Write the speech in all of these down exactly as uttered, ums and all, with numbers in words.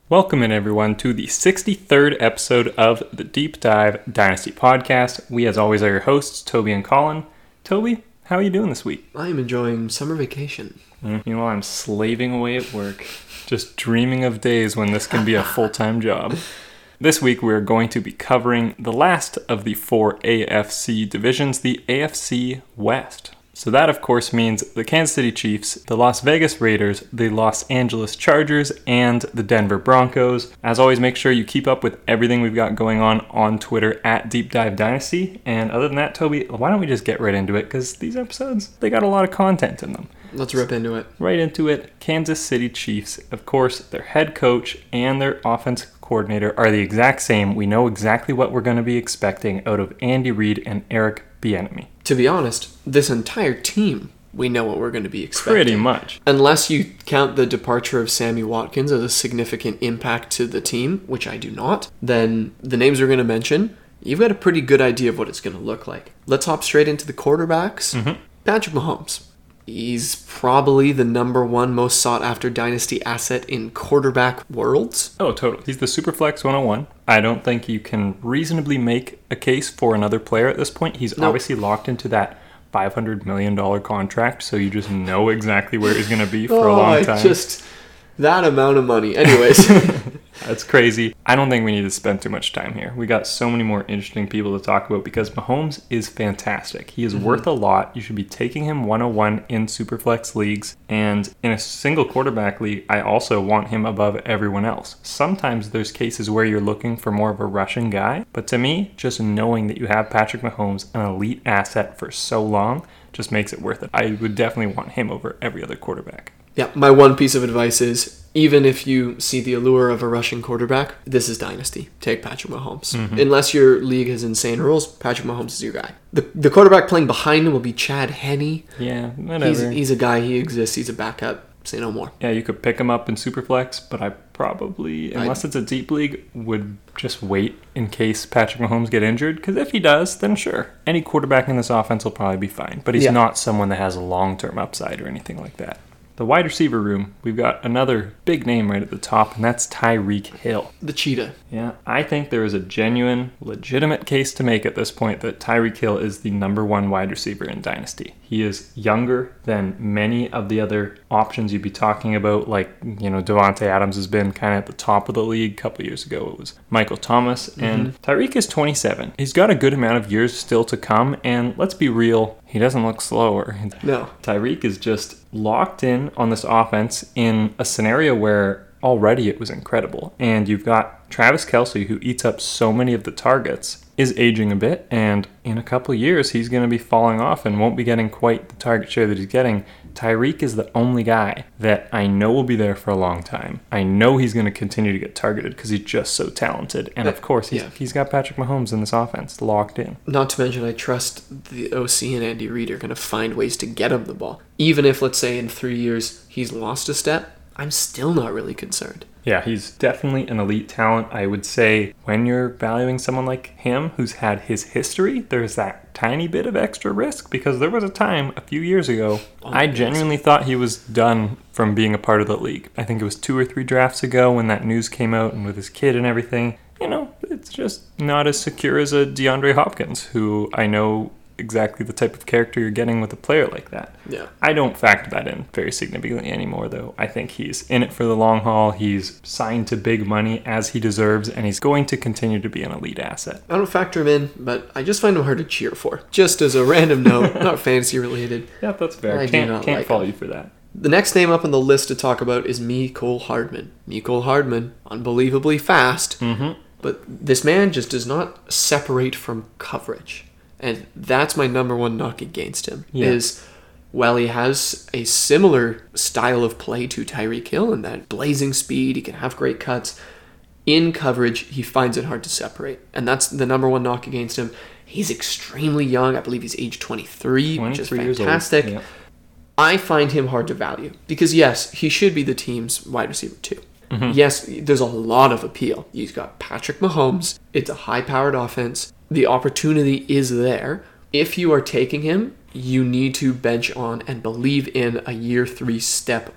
Welcome in everyone to the sixty-third episode of the Deep Dive Dynasty Podcast. We as always are your hosts, Toby and Colin. Toby, how are you doing this week? I am enjoying summer vacation. Mm, you know, I'm slaving away at work, just dreaming of days when this can be a full-time job. This week we're going to be covering the last of the four A F C divisions, the A F C West. So that, of course, means the Kansas City Chiefs, the Las Vegas Raiders, the Los Angeles Chargers, and the Denver Broncos. As always, make sure you keep up with everything we've got going on on Twitter at Deep Dive Dynasty. And other than that, Toby, why don't we just get right into it? Because these episodes, they got a lot of content in them. Let's rip into it. Right into it. Kansas City Chiefs, of course, their head coach and their offensive coordinator are the exact same. We know exactly what we're going to be expecting out of Andy Reid and Eric Bieniemy. To be honest, this entire team, we know what we're going to be expecting. Pretty much. Unless you count the departure of Sammy Watkins as a significant impact to the team, which I do not, then the names we're going to mention, you've got a pretty good idea of what it's going to look like. Let's hop straight into the quarterbacks. Mm-hmm. Patrick Mahomes. He's probably the number one most sought-after dynasty asset in quarterback worlds. Oh, totally. He's the Superflex one oh one. I don't think you can reasonably make a case for another player at this point. He's nope. obviously locked into that five hundred million dollars contract, so you just know exactly where he's going to be for oh, a long time. Just that amount of money. Anyways. That's crazy. I don't think we need to spend too much time here. We got so many more interesting people to talk about because Mahomes is fantastic. He is mm-hmm. worth a lot. You should be taking him one oh one in Superflex leagues. And in a single quarterback league, I also want him above everyone else. Sometimes there's cases where you're looking for more of a rushing guy. But to me, just knowing that you have Patrick Mahomes, an elite asset for so long, just makes it worth it. I would definitely want him over every other quarterback. Yeah, my one piece of advice is, even if you see the allure of a rushing quarterback, this is Dynasty. Take Patrick Mahomes. Mm-hmm. Unless your league has insane rules, Patrick Mahomes is your guy. The the quarterback playing behind him will be Chad Henne. Yeah, whatever. He's, he's a guy, he exists, he's a backup. Say no more. Yeah, you could pick him up in Superflex, but I probably, unless I, it's a deep league, would just wait in case Patrick Mahomes get injured. Because if he does, then sure. Any quarterback in this offense will probably be fine. But he's yeah. not someone that has a long-term upside or anything like that. The wide receiver room, we've got another big name right at the top, and that's Tyreek Hill. The cheetah. Yeah, I think there is a genuine, legitimate case to make at this point that Tyreek Hill is the number one wide receiver in Dynasty. He is younger than many of the other options you'd be talking about, like, you know, Devontae Adams has been kind of at the top of the league. A couple years ago, it was Michael Thomas, and mm-hmm. Tyreek is twenty-seven. He's got a good amount of years still to come, and let's be real, he doesn't look slower. No. Tyreek is just locked in on this offense in a scenario where already it was incredible. And you've got Travis Kelce, who eats up so many of the targets, is aging a bit. And in a couple of years, he's going to be falling off and won't be getting quite the target share that he's getting. Tyreek is the only guy that I know will be there for a long time. I know he's going to continue to get targeted because he's just so talented. And of course, he's, yeah. he's got Patrick Mahomes in this offense locked in. Not to mention, I trust the O C and Andy Reid are going to find ways to get him the ball. Even if, let's say, in three years he's lost a step, I'm still not really concerned. Yeah, he's definitely an elite talent. I would say when you're valuing someone like him who's had his history, there's that tiny bit of extra risk because there was a time a few years ago oh, I genuinely thought he was done from being a part of the league. I think it was two or three drafts ago when that news came out and with his kid and everything. You know, it's just not as secure as a DeAndre Hopkins, who I know exactly the type of character you're getting with a player like that. Yeah. I don't factor that in very significantly anymore, though. I think he's in it for the long haul. He's signed to big money as he deserves, and he's going to continue to be an elite asset. I don't factor him in, but I just find him hard to cheer for. Just as a random note, not fantasy related. Yeah, that's fair. I can't, can't like follow him. You for that. The next name up on the list to talk about is Mecole Hardman. Mecole Hardman, unbelievably fast, mm-hmm. but this man just does not separate from coverage. And that's my number one knock against him, yeah. is while he has a similar style of play to Tyreek Hill and that blazing speed, he can have great cuts, in coverage, he finds it hard to separate. And that's the number one knock against him. He's extremely young. I believe he's age twenty-three, which is fantastic. Yeah. I find him hard to value because, yes, he should be the team's wide receiver too. Mm-hmm. Yes, there's a lot of appeal. He's got Patrick Mahomes. It's a high-powered offense. The opportunity is there. If you are taking him, you need to bench on and believe in a year three step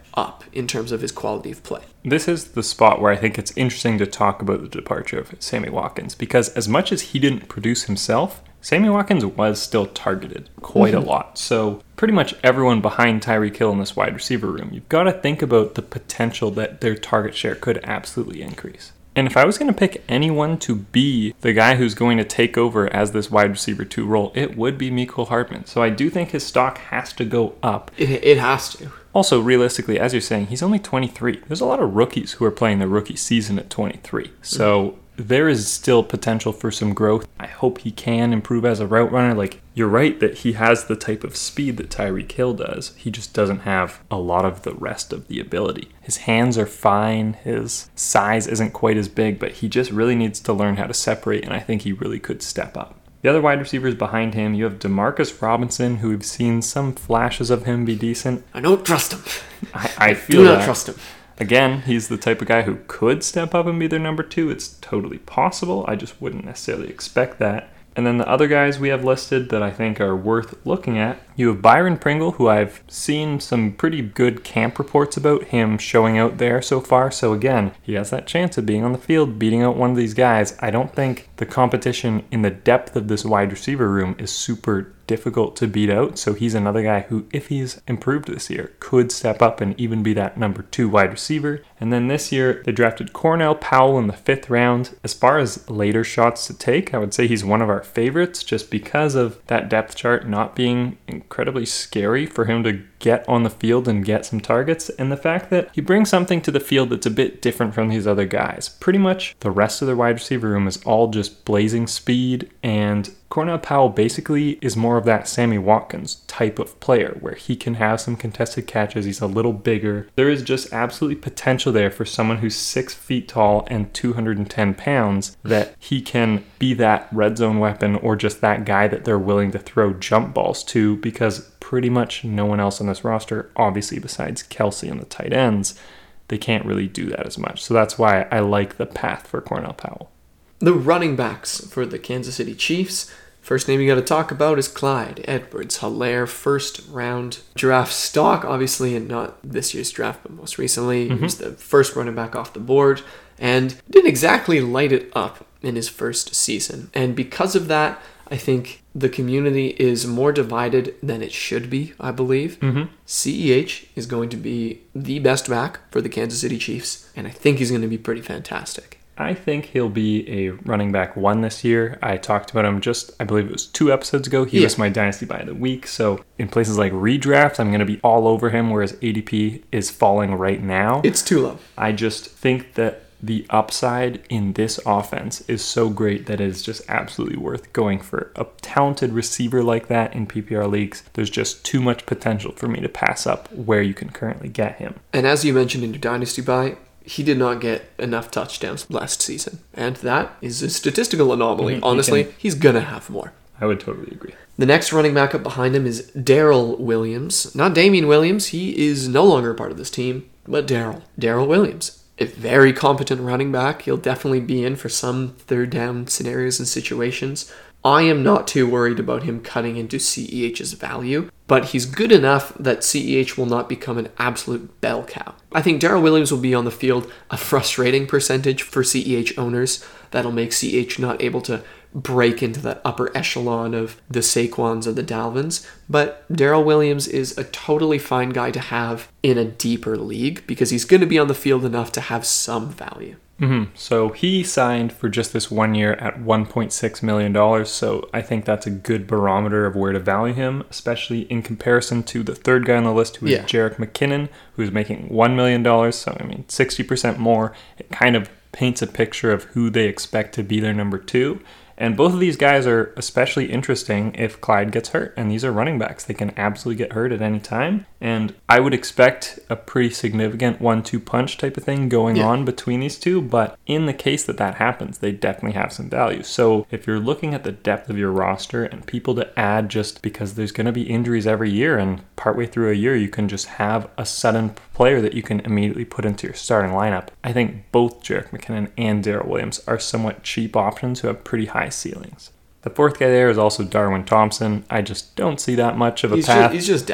up in terms of his quality of play. This is the spot where I think it's interesting to talk about the departure of Sammy Watkins, because as much as he didn't produce himself, Sammy Watkins was still targeted quite mm-hmm. a lot. So pretty much everyone behind Tyreek Hill in this wide receiver room, you've got to think about the potential that their target share could absolutely increase. And if I was going to pick anyone to be the guy who's going to take over as this wide receiver two role, it would be Mecole Hardman. So I do think his stock has to go up. It, it has to. Also, realistically, as you're saying, he's only twenty-three. There's a lot of rookies who are playing their rookie season at twenty-three. So mm-hmm. there is still potential for some growth. I hope he can improve as a route runner. Like, you're right that he has the type of speed that Tyreek Hill does. He just doesn't have a lot of the rest of the ability. His hands are fine. His size isn't quite as big, but he just really needs to learn how to separate, and I think he really could step up. The other wide receivers behind him, you have Demarcus Robinson, who we've seen some flashes of him be decent. I don't trust him. I, I feel Do not that. trust him. Again, he's the type of guy who could step up and be their number two. It's totally possible. I just wouldn't necessarily expect that. And then the other guys we have listed that I think are worth looking at, you have Byron Pringle, who I've seen some pretty good camp reports about him showing out there so far. So again, he has that chance of being on the field, beating out one of these guys. I don't think the competition in the depth of this wide receiver room is super difficult to beat out. So he's another guy who, if he's improved this year, could step up and even be that number two wide receiver. And then this year, they drafted Cornell Powell in the fifth round. As far as later shots to take, I would say he's one of our favorites just because of that depth chart not being incredibly scary for him to get on the field and get some targets, and the fact that he brings something to the field that's a bit different from these other guys. Pretty much the rest of their wide receiver room is all just blazing speed, and Cornell Powell basically is more of that Sammy Watkins type of player where he can have some contested catches. He's a little bigger. There is just absolutely potential there for someone who's six feet tall and two hundred ten pounds that he can be that red zone weapon or just that guy that they're willing to throw jump balls to, because pretty much no one else on this roster, obviously besides Kelsey and the tight ends, they can't really do that as much. So that's why I like the path for Cornell Powell. The running backs for the Kansas City Chiefs. First name you got to talk about is Clyde Edwards-Helaire, first round draft stock, obviously, and not this year's draft, but most recently. Mm-hmm. He was the first running back off the board and didn't exactly light it up in his first season. And because of that, I think the community is more divided than it should be, I believe. Mm-hmm. C E H is going to be the best back for the Kansas City Chiefs, and I think he's going to be pretty fantastic. I think he'll be a running back one this year. I talked about him just, I believe it was two episodes ago. He yeah. was my Dynasty Buy of the Week. So in places like redraft, I'm going to be all over him, whereas A D P is falling right now. It's too low. I just think that the upside in this offense is so great that it is just absolutely worth going for a talented receiver like that in P P R leagues. There's just too much potential for me to pass up where you can currently get him. And as you mentioned in your Dynasty Buy, he did not get enough touchdowns last season. And that is a statistical anomaly. Mm-hmm. Honestly, he he's going to have more. I would totally agree. The next running back up behind him is Darrell Williams. Not Damian Williams. He is no longer a part of this team, but Darrell. Darrell Williams. A very competent running back. He'll definitely be in for some third down scenarios and situations. I am not too worried about him cutting into C E H's value, but he's good enough that C E H will not become an absolute bell cow. I think Darrell Williams will be on the field a frustrating percentage for C E H owners. That'll make C E H not able to break into that upper echelon of the Saquons or the Dalvins, but Darrell Williams is a totally fine guy to have in a deeper league because he's going to be on the field enough to have some value. Mm-hmm. So he signed for just this one year at one point six million dollars, so I think that's a good barometer of where to value him, especially in comparison to the third guy on the list, who is yeah. Jerick McKinnon, who's making one million dollars, so I mean sixty percent more. It kind of paints a picture of who they expect to be their number two. And both of these guys are especially interesting if Clyde gets hurt. And these are running backs. They can absolutely get hurt at any time. And I would expect a pretty significant one two punch type of thing going yeah. on between these two. But in the case that that happens, they definitely have some value. So if you're looking at the depth of your roster and people to add just because there's going to be injuries every year, and partway through a year you can just have a sudden player that you can immediately put into your starting lineup, I think both Jerick McKinnon and Darrell Williams are somewhat cheap options who have pretty high ceilings. The fourth guy there is also Darwin Thompson. I just don't see that much of a he's path. Just, he's just depth.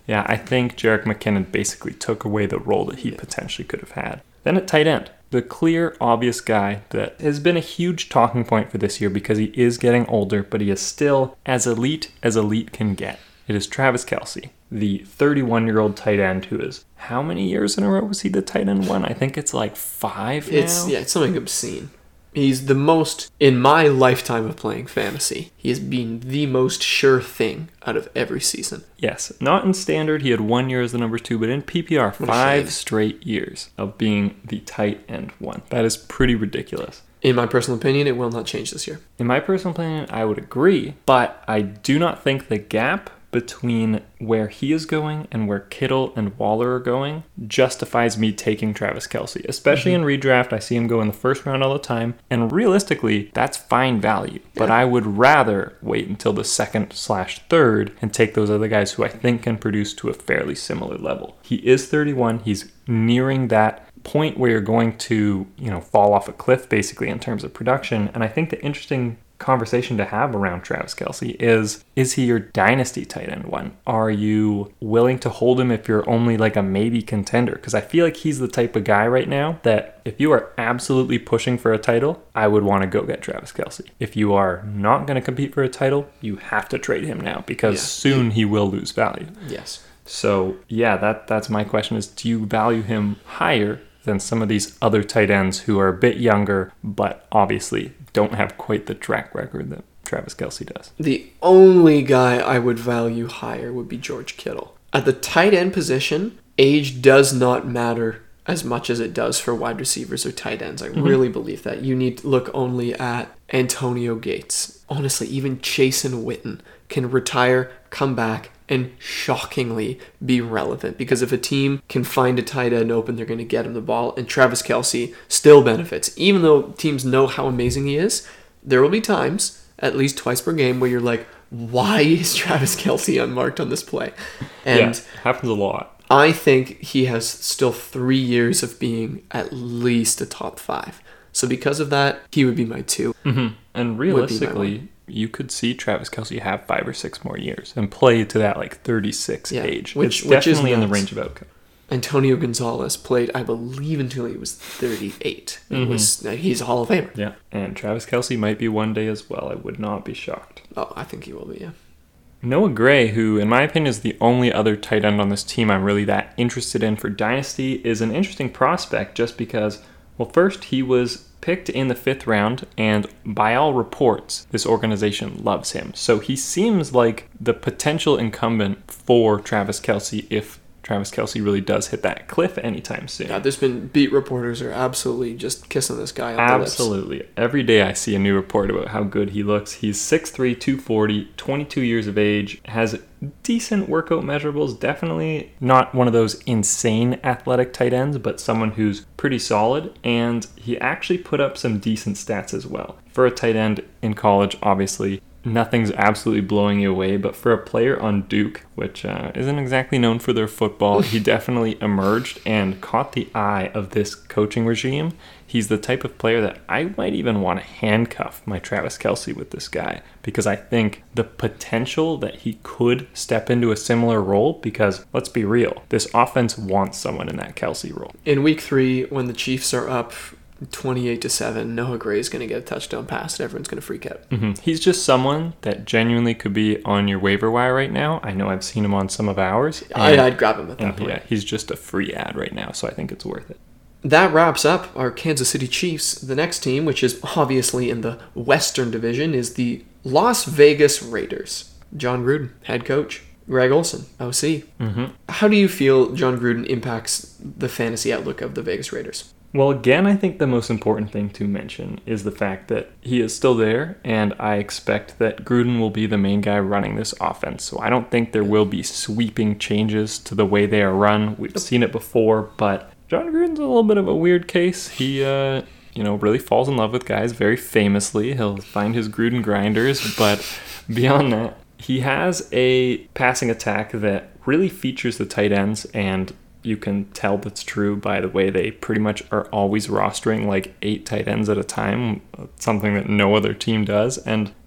Yeah, I think Jerick McKinnon basically took away the role that he yeah. potentially could have had. Then at tight end, the clear, obvious guy that has been a huge talking point for this year because he is getting older, but he is still as elite as elite can get. It is Travis Kelce, the thirty-one-year-old tight end who is, how many years in a row was he the tight end one? I think it's like five now. It's, yeah, it's something obscene. He's the most, in my lifetime of playing fantasy, he has been the most sure thing out of every season. Yes, not in standard, he had one year as the number two, but in P P R, five straight years of being the tight end one. That is pretty ridiculous. In my personal opinion, it will not change this year. In my personal opinion, I would agree, but I do not think the gap between where he is going and where Kittle and Waller are going justifies me taking Travis Kelce. Especially mm-hmm. in redraft, I see him go in the first round all the time, and realistically, that's fine value. Yeah. But I would rather wait until the second slash third and take those other guys who I think can produce to a fairly similar level. He is thirty-one. He's nearing that point where you're going to, you know, fall off a cliff basically in terms of production. And I think the interesting conversation to have around Travis Kelce is, is he your dynasty tight end one? Are you willing to hold him if you're only like a maybe contender? Because I feel like he's the type of guy right now that if you are absolutely pushing for a title, I would want to go get Travis Kelce. If you are not going to compete for a title, you have to trade him now because yeah. soon he will lose value. Yes. So yeah, that that's my question is, do you value him higher than some of these other tight ends who are a bit younger, but obviously don't have quite the track record that Travis Kelce does? The only guy I would value higher would be George Kittle. At the tight end position, age does not matter as much as it does for wide receivers or tight ends. I mm-hmm. really believe that. You need to look only at Antonio Gates. Honestly, even Jason Witten can retire, come back, and shockingly be relevant. Because if a team can find a tight end open, they're going to get him the ball. And Travis Kelce still benefits. Even though teams know how amazing he is, there will be times, at least twice per game, where you're like, why is Travis Kelce unmarked on this play? And yeah, happens a lot. I think he has still three years of being at least a top five. So because of that, he would be my two. Mm-hmm. And realistically, you could see Travis Kelce have five or six more years and play to that like thirty-six yeah, age. Which, it's which definitely is in the range of outcome. Antonio Gonzalez played, I believe, until he was thirty-eight. It mm-hmm. was he's a Hall of Famer. Yeah, and Travis Kelce might be one day as well. I would not be shocked. Oh, I think he will be, yeah. Noah Gray, who in my opinion is the only other tight end on this team I'm really that interested in for Dynasty, is an interesting prospect just because, well, first he was picked in the fifth round, and by all reports, this organization loves him. So he seems like the potential incumbent for Travis Kelce if Travis Kelce really does hit that cliff anytime soon. Yeah, there's been beat reporters are absolutely just kissing this guy on absolutely. the lips. Absolutely. Every day I see a new report about how good he looks. He's six three, two forty, twenty-two years of age, has decent workout measurables, definitely not one of those insane athletic tight ends, but someone who's pretty solid, and he actually put up some decent stats as well. For a tight end in college, obviously, nothing's absolutely blowing you away, but for a player on Duke, which uh, isn't exactly known for their football, he definitely emerged and caught the eye of this coaching regime. He's the type of player that I might even want to handcuff my Travis Kelce with this guy, because I think the potential that he could step into a similar role, because let's be real, this offense wants someone in that Kelce role. In week three, when the Chiefs are up twenty-eight to seven, Noah Gray is going to get a touchdown pass and everyone's going to freak out. Mm-hmm. He's just someone that genuinely could be on your waiver wire right now. I know I've seen him on some of ours. And, I, I'd grab him at that and point. Yeah, he's just a free ad right now, so I think it's worth it. That wraps up our Kansas City Chiefs. The next team, which is obviously in the Western Division, is the Las Vegas Raiders. John Gruden, head coach. Greg Olsen, O C. Mm-hmm. How do you feel John Gruden impacts the fantasy outlook of the Vegas Raiders? Well, again, I think the most important thing to mention is the fact that he is still there, and I expect that Gruden will be the main guy running this offense. So I don't think there will be sweeping changes to the way they are run. We've seen it before, but John Gruden's a little bit of a weird case. He, uh, you know, really falls in love with guys very famously. He'll find his Gruden grinders, but beyond that, he has a passing attack that really features the tight ends, and you can tell that's true by the way they pretty much are always rostering like eight tight ends at a time, something that no other team does. And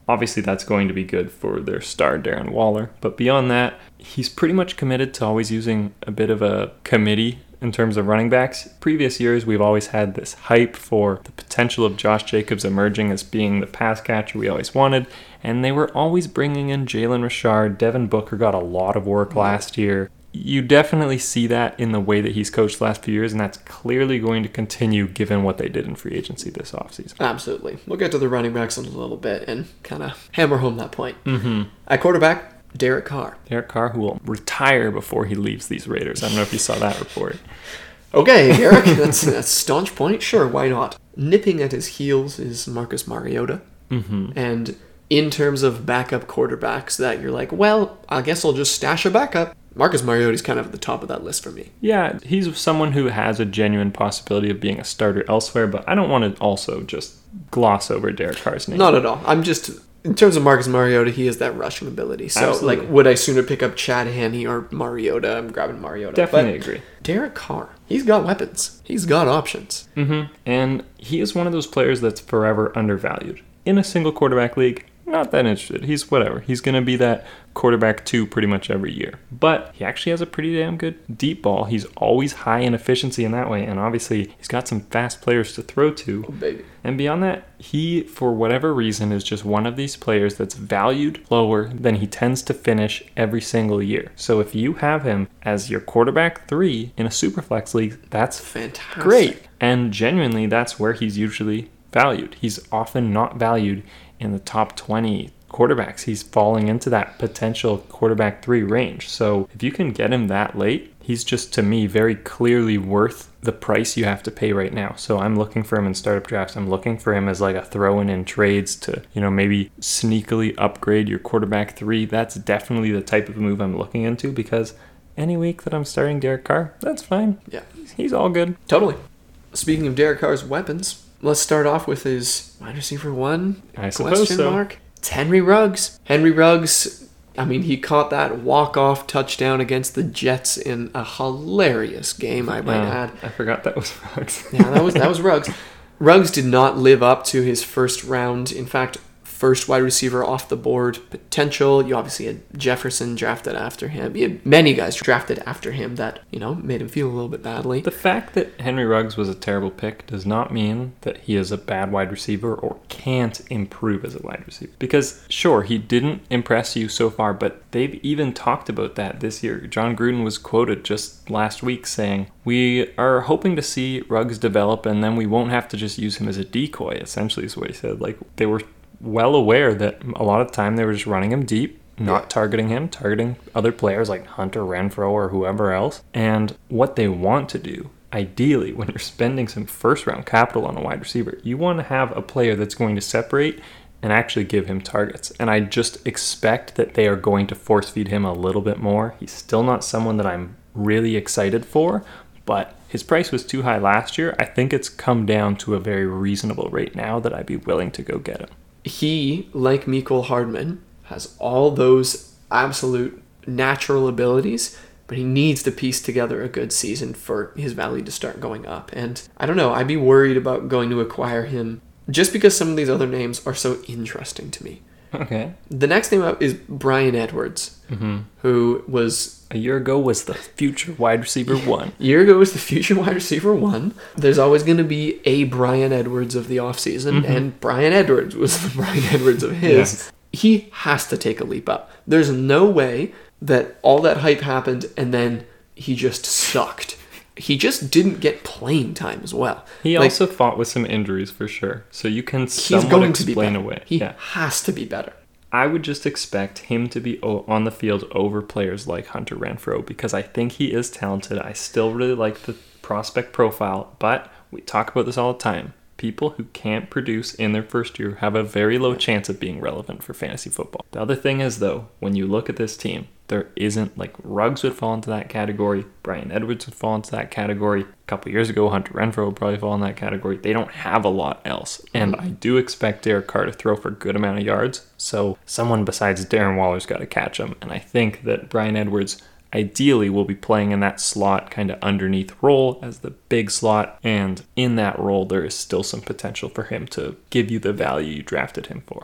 Obviously, that's going to be good for their star, Darren Waller. But beyond that, he's pretty much committed to always using a bit of a committee in terms of running backs. Previous years, we've always had this hype for the potential of Josh Jacobs emerging as being the pass catcher we always wanted. And they were always bringing in Jalen Richard. Devin Booker got a lot of work last year. You definitely see that in the way that he's coached the last few years, and that's clearly going to continue given what they did in free agency this offseason. Absolutely. We'll get to the running backs in a little bit and kind of hammer home that point. Mm-hmm. At quarterback, Derek Carr. Derek Carr, who will retire before he leaves these Raiders. I don't know if you saw that report. Okay, Derek, that's a staunch point. Sure, why not? Nipping at his heels is Marcus Mariota. Mm-hmm. And in terms of backup quarterbacks that you're like, well, I guess I'll just stash a backup, Marcus Mariota's kind of at the top of that list for me. Yeah, he's someone who has a genuine possibility of being a starter elsewhere, but I don't want to also just gloss over Derek Carr's name. Not at all. I'm just, in terms of Marcus Mariota, he has that rushing ability. So, Absolutely. like, would I sooner pick up Chad Henne or Mariota? I'm grabbing Mariota. Definitely but agree. Derek Carr, he's got weapons. He's got options. Mm-hmm. And he is one of those players that's forever undervalued. In a single quarterback league, not that interested. He's whatever. He's going to be that quarterback two pretty much every year. But he actually has a pretty damn good deep ball. He's always high in efficiency in that way. And obviously, he's got some fast players to throw to. Oh, baby. And beyond that, he, for whatever reason, is just one of these players that's valued lower than he tends to finish every single year. So if you have him as your quarterback three in a Superflex league, that's fantastic. Great. And genuinely, that's where he's usually valued. He's often not valued in the top twenty quarterbacks. He's falling into that potential quarterback three range. So if you can get him that late, he's just, to me, very clearly worth the price you have to pay right now. So I'm looking for him in startup drafts. I'm looking for him as like a throw-in in trades to, you know, maybe sneakily upgrade your quarterback three. That's definitely the type of move I'm looking into, because any week that I'm starting Derek Carr, that's fine. Yeah. He's all good. Totally. Speaking of Derek Carr's weapons, let's start off with his wide receiver one. I suppose question so. mark. It's Henry Ruggs. Henry Ruggs, I mean, he caught that walk-off touchdown against the Jets in a hilarious game, I might Uh, add. I forgot that was Ruggs. Yeah, that was that was Ruggs. Ruggs did not live up to his first round. In fact, first wide receiver off the board potential. You obviously had Jefferson drafted after him. You had many guys drafted after him that, you know, made him feel a little bit badly. The fact that Henry Ruggs was a terrible pick does not mean that he is a bad wide receiver or can't improve as a wide receiver. Because, sure, he didn't impress you so far, but they've even talked about that this year. John Gruden was quoted just last week saying, "We are hoping to see Ruggs develop, and then we won't have to just use him as a decoy," essentially is what he said. Like, they were well aware that a lot of the time they were just running him deep, not yeah. targeting him, targeting other players like Hunter Renfrow or whoever else. And what they want to do, ideally, when you're spending some first round capital on a wide receiver, you want to have a player that's going to separate and actually give him targets. And I just expect that they are going to force feed him a little bit more. He's still not someone that I'm really excited for, but his price was too high last year. I think it's come down to a very reasonable rate now that I'd be willing to go get him. He, like Mecole Hardman, has all those absolute natural abilities, but he needs to piece together a good season for his value to start going up. And I don't know, I'd be worried about going to acquire him just because some of these other names are so interesting to me. Okay. The next name up is Bryan Edwards, mm-hmm. who was... A year ago was the future wide receiver one. A year ago was the future wide receiver one. There's always going to be a Bryan Edwards of the offseason, mm-hmm. and Bryan Edwards was the Bryan Edwards of his. Yes. He has to take a leap up. There's no way that all that hype happened and then he just sucked. He just didn't get playing time as well. He like, also fought with some injuries for sure. So you can somewhat he's going explain to be away. He yeah. has to be better. I would just expect him to be on the field over players like Hunter Renfrow because I think he is talented. I still really like the prospect profile, but we talk about this all the time. People who can't produce in their first year have a very low chance of being relevant for fantasy football. The other thing is, though, when you look at this team, there isn't, like, Ruggs would fall into that category. Bryan Edwards would fall into that category. A couple years ago, Hunter Renfrow would probably fall in that category. They don't have a lot else. And I do expect Derek Carr to throw for a good amount of yards. So someone besides Darren Waller's got to catch him. And I think that Bryan Edwards ideally will be playing in that slot kind of underneath role as the big slot. And in that role, there is still some potential for him to give you the value you drafted him for.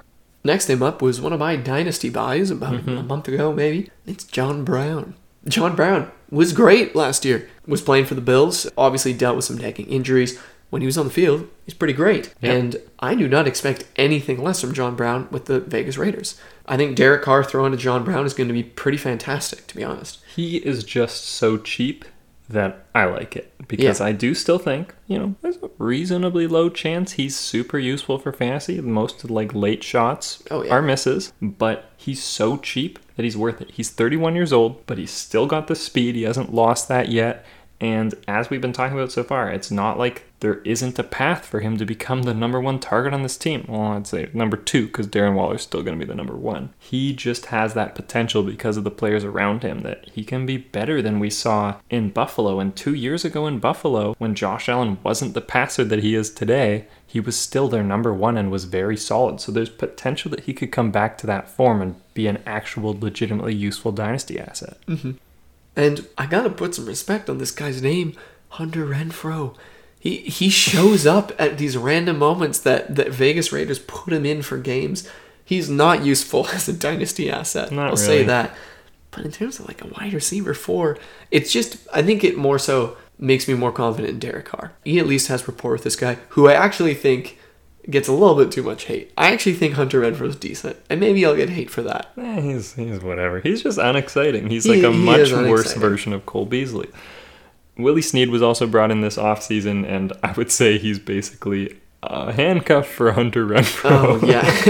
Next name up was one of my dynasty buys about mm-hmm. a month ago, maybe. It's John Brown. John Brown was great last year. Was playing for the Bills. Obviously dealt with some nagging injuries. When he was on the field, he's pretty great. Yep. And I do not expect anything less from John Brown with the Vegas Raiders. I think Derek Carr throwing to John Brown is going to be pretty fantastic, to be honest. He is just so cheap that I like it. Because yeah. I do still think, you know, there's a reasonably low chance he's super useful for fantasy. Most of like late shots oh, yeah. are misses. But he's so cheap that he's worth it. He's thirty-one years old, but he's still got the speed. He hasn't lost that yet. And as we've been talking about so far, it's not like there isn't a path for him to become the number one target on this team. Well, I'd say number two, because Darren Waller's still going to be the number one. He just has that potential because of the players around him that he can be better than we saw in Buffalo. And two years ago in Buffalo, when Josh Allen wasn't the passer that he is today, he was still their number one and was very solid. So there's potential that he could come back to that form and be an actual legitimately useful dynasty asset. Mm-hmm. And I gotta put some respect on this guy's name, Hunter Renfrow. He he shows up at these random moments that, that Vegas Raiders put him in for games. He's not useful as a dynasty asset. Not I'll really. say that. But in terms of like a wide receiver four, it's just, I think it more so makes me more confident in Derek Carr. He at least has rapport with this guy, who I actually think gets a little bit too much hate. I actually think Hunter Renfrow's decent, and maybe I'll get hate for that. Eh, he's he's whatever. He's just unexciting. He's like he, a much worse version of Cole Beasley. Willie Snead was also brought in this offseason, and I would say he's basically a handcuff for Hunter Renfrow. Oh,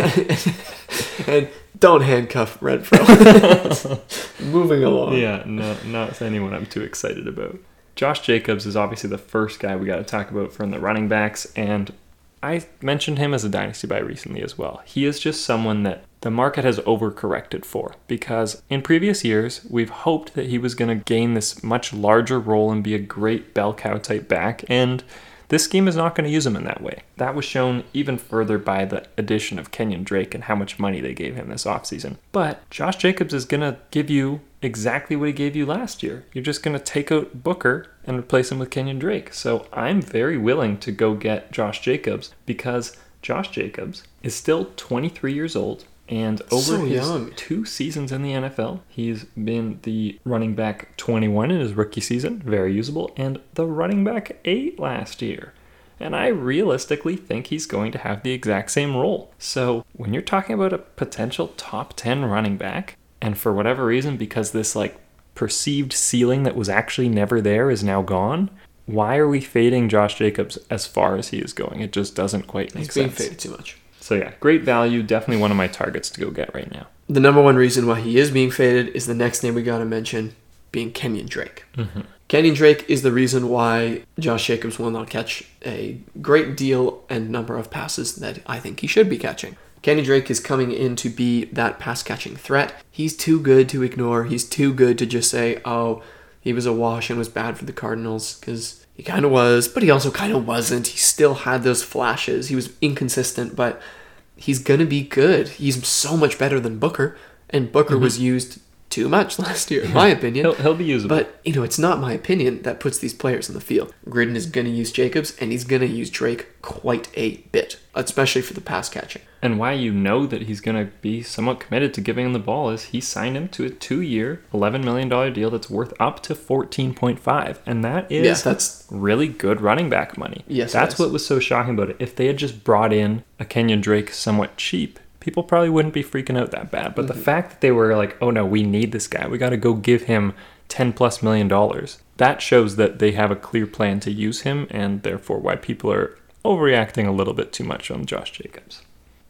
yeah. And don't handcuff Renfrow. Moving along. Yeah, no, not anyone I'm too excited about. Josh Jacobs is obviously the first guy we got to talk about from the running backs, and I mentioned him as a dynasty buy recently as well. He is just someone that the market has overcorrected for, because in previous years, we've hoped that he was going to gain this much larger role and be a great bell cow type back, and this scheme is not going to use him in that way. That was shown even further by the addition of Kenyon Drake and how much money they gave him this offseason. But Josh Jacobs is going to give you exactly what he gave you last year. You're just going to take out Booker and replace him with Kenyon Drake. So I'm very willing to go get Josh Jacobs, because Josh Jacobs is still twenty-three years old. And over so his young. two seasons in the N F L, he's been the running back twenty-one in his rookie season, very usable, and the running back eight last year. And I realistically think he's going to have the exact same role. So when you're talking about a potential top ten running back, and for whatever reason, because this like perceived ceiling that was actually never there is now gone, why are we fading Josh Jacobs as far as he is going? It just doesn't quite make he's sense. He's being faded too much. So yeah, great value. Definitely one of my targets to go get right now. The number one reason why he is being faded is the next name we got to mention, being Kenyon Drake. Mm-hmm. Kenyon Drake is the reason why Josh Jacobs will not catch a great deal and number of passes that I think he should be catching. Kenyon Drake is coming in to be that pass-catching threat. He's too good to ignore. He's too good to just say, oh, he was a wash and was bad for the Cardinals, because he kind of was, but he also kind of wasn't. He still had those flashes. He was inconsistent, but he's going to be good. He's so much better than Booker, and Booker mm-hmm. was used too much last year, in my opinion. he'll, he'll be usable. But, you know, it's not my opinion that puts these players in the field. Gruden is going to use Jacobs, and he's going to use Drake quite a bit, especially for the pass catching. And why you know that he's going to be somewhat committed to giving him the ball is he signed him to a two-year, eleven million dollars deal that's worth up to fourteen point five. And that is yeah, that's really good running back money. Yes, that's what was so shocking about it. If they had just brought in a Kenyon Drake somewhat cheap, people probably wouldn't be freaking out that bad. But mm-hmm. the fact that they were like, oh no, we need this guy. We got to go give him ten plus million dollars. That shows that they have a clear plan to use him, and therefore why people are overreacting a little bit too much on Josh Jacobs.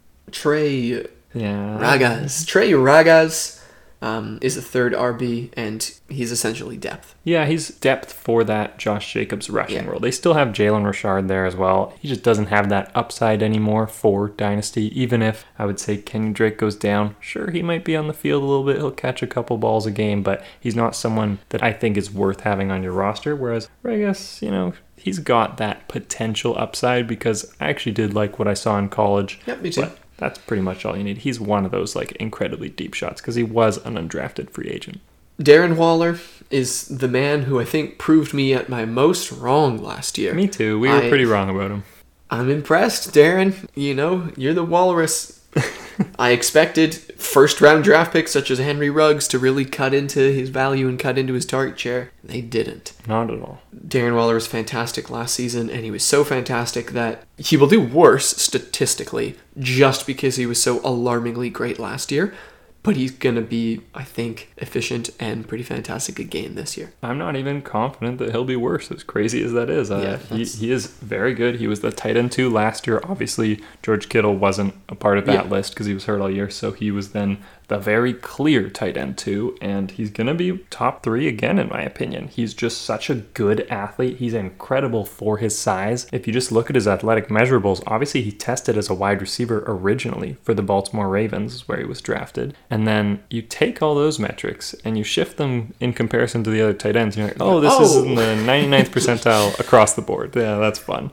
Trey yeah. Ragas. Trey Ragas um, is a third R B, and he's essentially depth. Yeah, he's depth for that Josh Jacobs rushing yeah. role. They still have Jalen Richard there as well. He just doesn't have that upside anymore for Dynasty. Even if I would say Kenyon Drake goes down, sure, he might be on the field a little bit. He'll catch a couple balls a game, but he's not someone that I think is worth having on your roster. Whereas Ragas, you know, he's got that potential upside, because I actually did like what I saw in college. Yep, me too. But that's pretty much all you need. He's one of those like incredibly deep shots because he was an undrafted free agent. Darren Waller is the man who I think proved me at my most wrong last year. Me too. We were pretty wrong about him. I'm impressed, Darren. You know, you're the walrus. I expected first round draft picks such as Henry Ruggs to really cut into his value and cut into his target share. They didn't. Not at all. Darren Waller was fantastic last season, and he was so fantastic that he will do worse statistically just because he was so alarmingly great last year. But he's going to be, I think, efficient and pretty fantastic again this year. I'm not even confident that he'll be worse, as crazy as that is. Uh, Yeah, he, he is very good. He was the tight end two last year. Obviously, George Kittle wasn't a part of that Yeah. list because he was hurt all year. So he was then the very clear tight end two. And he's going to be top three again, in my opinion. He's just such a good athlete. He's incredible for his size. If you just look at his athletic measurables, obviously he tested as a wide receiver originally for the Baltimore Ravens, where he was drafted. And then you take all those metrics and you shift them in comparison to the other tight ends. You're like, oh, this Oh. is in the ninety-ninth percentile across the board. Yeah, that's fun.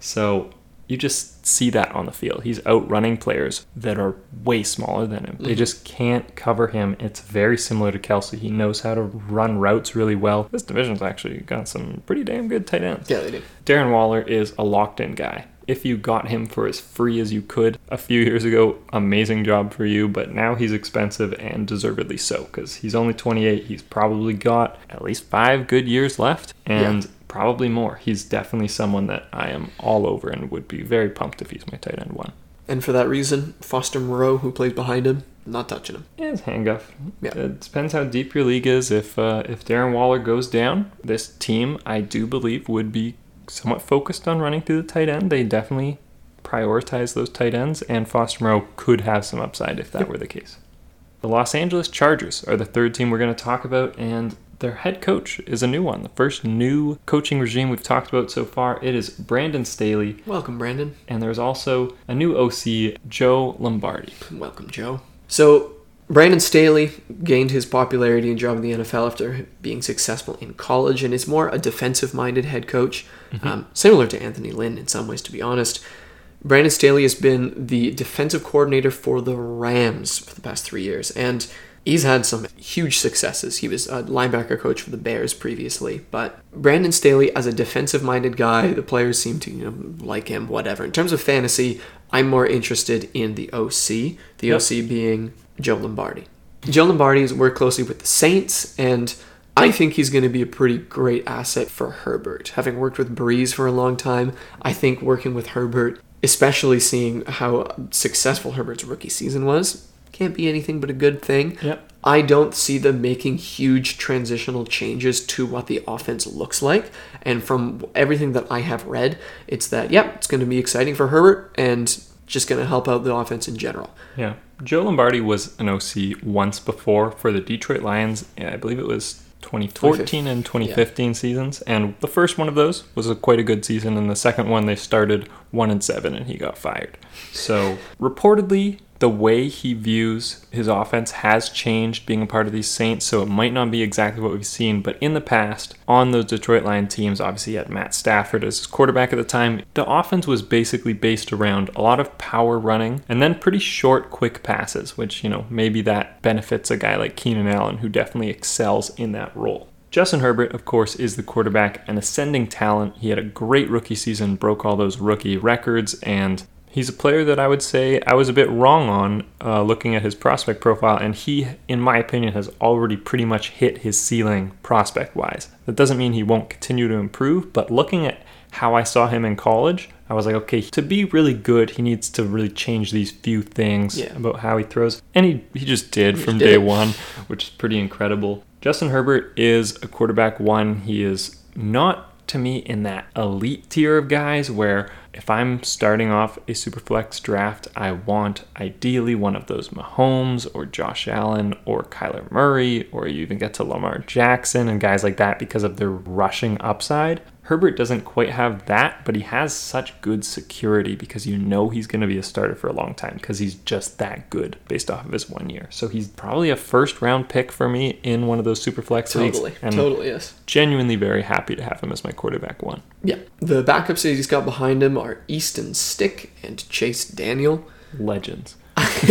So you just see that on the field. He's outrunning players that are way smaller than him. They just can't cover him. It's very similar to Kelsey. He knows how to run routes really well. This division's actually got some pretty damn good tight ends. Yeah, they do. Darren Waller is a locked-in guy. If you got him for as free as you could a few years ago, amazing job for you, but now he's expensive and deservedly so because he's only twenty-eight. He's probably got at least five good years left and Yeah. probably more. He's definitely someone that I am all over and would be very pumped if he's my tight end one. And for that reason, Foster Moreau, who plays behind him, not touching him. Yeah, it's handguff. Yeah. It depends how deep your league is. If uh, if Darren Waller goes down, this team, I do believe, would be somewhat focused on running through the tight end. They definitely prioritize those tight ends, and Foster Moreau could have some upside if that Yep. were the case. The Los Angeles Chargers are the third team we're going to talk about, and their head coach is a new one. The first new coaching regime we've talked about so far, it is Brandon Staley, Welcome, Brandon. and there's also a new O C, Joe Lombardi. Welcome, Joe. So, Brandon Staley gained his popularity and job in the N F L after being successful in college and is more a defensive-minded head coach, um, similar to Anthony Lynn in some ways, to be honest. Brandon Staley has been the defensive coordinator for the Rams for the past three years, and he's had some huge successes. He was a linebacker coach for the Bears previously, but Brandon Staley, as a defensive-minded guy, the players seem to, you know, like him, whatever. In terms of fantasy, I'm more interested in the O C, the Yep. O C being Joe Lombardi. Joe Lombardi has worked closely with the Saints, and I think he's going to be a pretty great asset for Herbert. Having worked with Breeze for a long time, I think working with Herbert, especially seeing how successful Herbert's rookie season was, can't be anything but a good thing. Yep. I don't see them making huge transitional changes to what the offense looks like. And from everything that I have read, it's that, yep, it's going to be exciting for Herbert and just going to help out the offense in general. Yeah. Joe Lombardi was an O C once before for the Detroit Lions. Yeah, I believe it was twenty fourteen and twenty fifteen seasons. And the first one of those was a quite a good season. And the second one, they started one and seven and he got fired. So reportedly, the way he views his offense has changed being a part of these Saints, so it might not be exactly what we've seen, but in the past, on those Detroit Lions teams, obviously he had Matt Stafford as his quarterback at the time, the offense was basically based around a lot of power running and then pretty short, quick passes, which, you know, maybe that benefits a guy like Keenan Allen, who definitely excels in that role. Justin Herbert, of course, is the quarterback, an ascending talent. He had a great rookie season, broke all those rookie records, and he's a player that I would say I was a bit wrong on uh, looking at his prospect profile, and he, in my opinion, has already pretty much hit his ceiling prospect-wise. That doesn't mean he won't continue to improve, but looking at how I saw him in college, I was like, okay, to be really good, he needs to really change these few things Yeah. about how he throws, and he, he just did He from did day it. one, which is pretty incredible. Justin Herbert is a quarterback one. He is not, to me, in that elite tier of guys where if I'm starting off a Superflex draft, I want ideally one of those Mahomes or Josh Allen or Kyler Murray, or you even get to Lamar Jackson and guys like that because of their rushing upside. Herbert doesn't quite have that, but he has such good security because you know he's going to be a starter for a long time because he's just that good based off of his one year. So he's probably a first round pick for me in one of those Superflex leagues. Totally, And totally, yes. genuinely very happy to have him as my quarterback one. Yeah. The backups that he's got behind him are Easton Stick and Chase Daniel. Legends.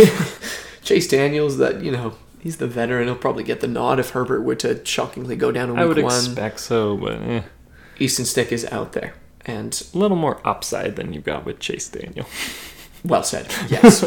Chase Daniels, that, you know, he's the veteran. He'll probably get the nod if Herbert were to shockingly go down in week I would one. expect so, but eh. Easton Stick is out there. And A little more upside than you got with Chase Daniel. well said, yes.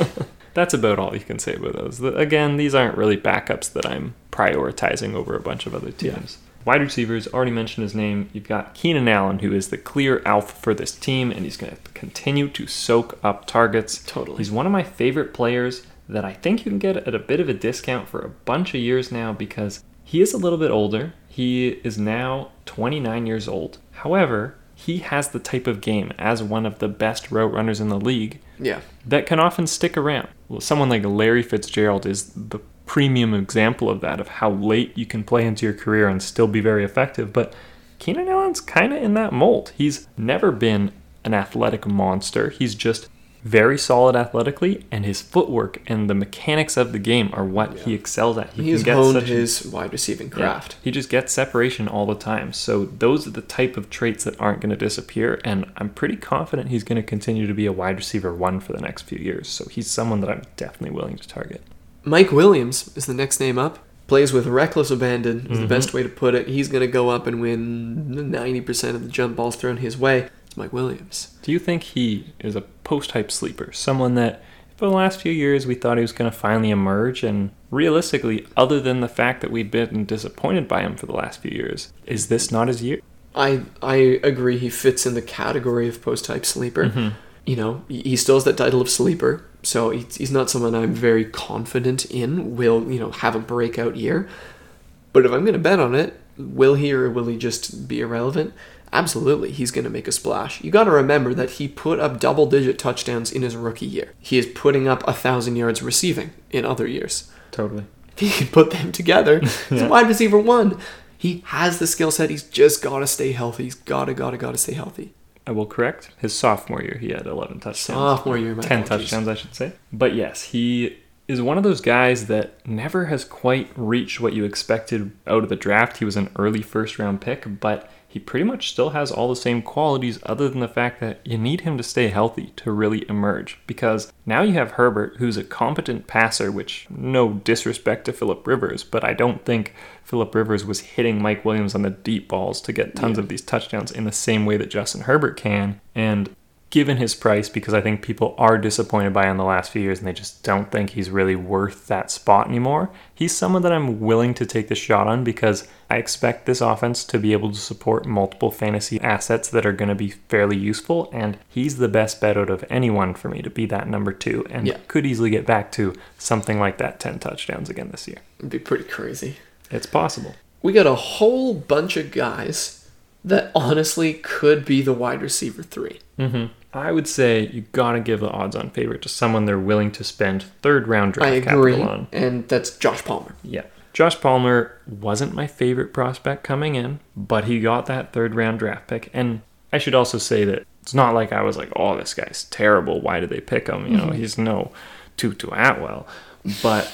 That's about all you can say about those. Again, these aren't really backups that I'm prioritizing over a bunch of other teams. Yeah. Wide receivers, already mentioned his name. You've got Keenan Allen, who is the clear alpha for this team, and he's going to continue to soak up targets. Totally. He's one of my favorite players that I think you can get at a bit of a discount for a bunch of years now because he is a little bit older. He is now twenty-nine years old. However, he has the type of game as one of the best route runners in the league yeah. that can often stick around. Well, someone like Larry Fitzgerald is the premium example of that, of how late you can play into your career and still be very effective. But Keenan Allen's kind of in that mold. He's never been an athletic monster. He's just very solid athletically, and his footwork and the mechanics of the game are what yeah. he excels at. He He's honed such his a, wide receiving craft. Yeah, he just gets separation all the time. So those are the type of traits that aren't going to disappear, and I'm pretty confident he's going to continue to be a wide receiver one for the next few years. So he's someone that I'm definitely willing to target. Mike Williams is the next name up. Plays with reckless abandon is mm-hmm. the best way to put it. He's going to go up and win ninety percent of the jump balls thrown his way. It's Mike Williams. Do you think he is a post-hype sleeper? Someone that for the last few years we thought he was going to finally emerge, and realistically, other than the fact that we've been disappointed by him for the last few years, is this not his year? I I agree he fits in the category of post-hype sleeper. Mm-hmm. You know, he still has that title of sleeper, so he's not someone I'm very confident in will, you know, have a breakout year. But if I'm going to bet on it, will he or will he just be irrelevant? Absolutely, he's going to make a splash. You got to remember that he put up double-digit touchdowns in his rookie year. He is putting up a thousand yards receiving in other years. Totally. If he can put them together, yeah. he's a wide receiver one. He has the skill set. He's just got to stay healthy. He's got to, got to, got to stay healthy. I will correct. His sophomore year, he had eleven touchdowns. Sophomore year, my ten apologies. touchdowns, I should say. But yes, he is one of those guys that never has quite reached what you expected out of the draft. He was an early first-round pick, but he pretty much still has all the same qualities other than the fact that you need him to stay healthy to really emerge. Because now you have Herbert, who's a competent passer, which no disrespect to Phillip Rivers, but I don't think Phillip Rivers was hitting Mike Williams on the deep balls to get tons yeah. of these touchdowns in the same way that Justin Herbert can. And given his price, because I think people are disappointed by him in the last few years and they just don't think he's really worth that spot anymore, he's someone that I'm willing to take the shot on because I expect this offense to be able to support multiple fantasy assets that are going to be fairly useful, and he's the best bet out of anyone for me to be that number two, and yeah. could easily get back to something like that ten touchdowns again this year. It'd be pretty crazy. It's possible. We got a whole bunch of guys that honestly could be the wide receiver three. Mm-hmm. I would say you got to give the odds-on favorite to someone they're willing to spend third-round draft I agree, capital on. And that's Josh Palmer. Yeah. Josh Palmer wasn't my favorite prospect coming in, but he got that third-round draft pick. And I should also say that it's not like I was like, oh, this guy's terrible. Why did they pick him? You know, mm-hmm. he's no Tutu Atwell. But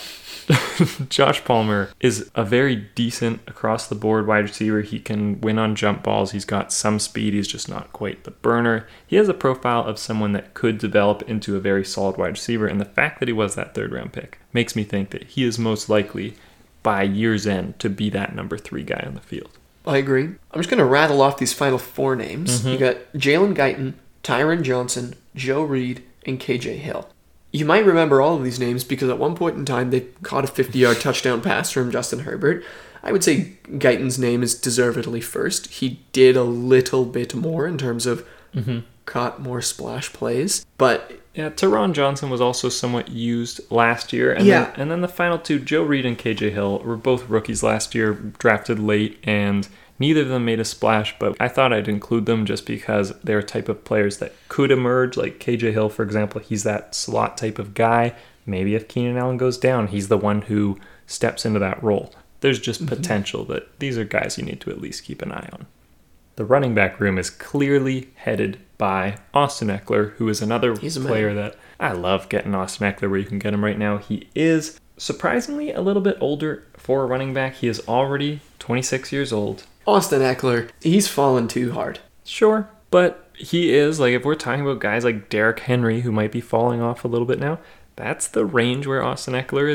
Josh Palmer is a very decent across-the-board wide receiver. He can win on jump balls. He's got some speed. He's just not quite the burner. He has a profile of someone that could develop into a very solid wide receiver, and the fact that he was that third-round pick makes me think that he is most likely, by year's end, to be that number three guy on the field. I agree. I'm just going to rattle off these final four names. Mm-hmm. You got Jalen Guyton, Tyron Johnson, Joe Reed, and K J Hill. You might remember all of these names because at one point in time they caught a fifty-yard touchdown pass from Justin Herbert. I would say Guyton's name is deservedly first. He did a little bit more in terms of mm-hmm. caught more splash plays, but yeah, Tyron Johnson was also somewhat used last year, and yeah. then, and then the final two, Joe Reed and K J Hill, were both rookies last year, drafted late, and neither of them made a splash, but I thought I'd include them just because they're a type of players that could emerge. Like K J Hill, for example, he's that slot type of guy. Maybe if Keenan Allen goes down, he's the one who steps into that role. There's just mm-hmm. potential that these are guys you need to at least keep an eye on. The running back room is clearly headed by Austin Eckler, who is another he's player that I love getting Austin Eckler where you can get him right now. He is surprisingly a little bit older for a running back. He is already twenty-six years old. Austin Eckler, he's fallen too hard. Sure, but he is, like, if we're talking about guys like Derrick Henry, who might be falling off a little bit now, that's the range where Austin Eckler is in.